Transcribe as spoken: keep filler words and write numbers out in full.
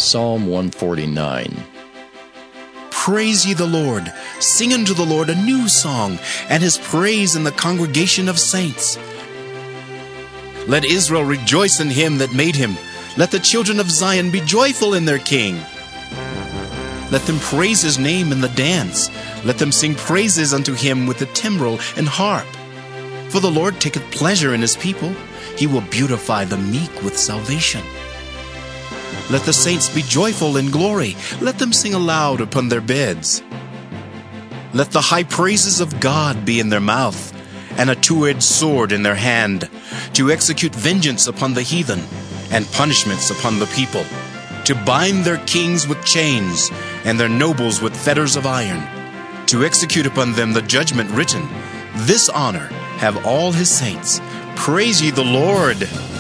Psalm one forty-nine. Praise ye the Lord. Sing unto the Lord a new song, and his praise in the congregation of saints. Let Israel rejoice in him that made him. Let the children of Zion be joyful in their king. Let them praise his name in the dance. Let them sing praises unto him with the timbrel and harp. For the Lord taketh pleasure in his people. He will beautify the meek with salvation. Let the saints be joyful in glory. Let them sing aloud upon their beds. Let the high praises of God be in their mouth, and a two-edged sword in their hand, to execute vengeance upon the heathen, and punishments upon the people, to bind their kings with chains, and their nobles with fetters of iron, to execute upon them the judgment written. This honor have all his saints. Praise ye the Lord.